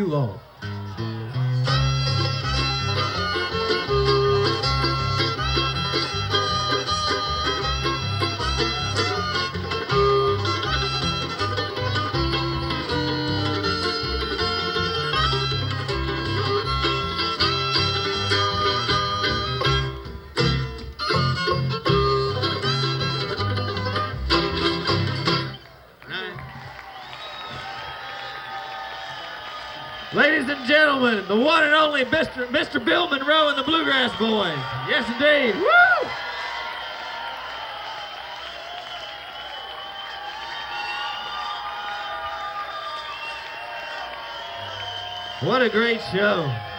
You all. Ladies and gentlemen, the one and only Mr. Bill Monroe and the Bluegrass Boys. Yes, indeed. Woo! What a great show.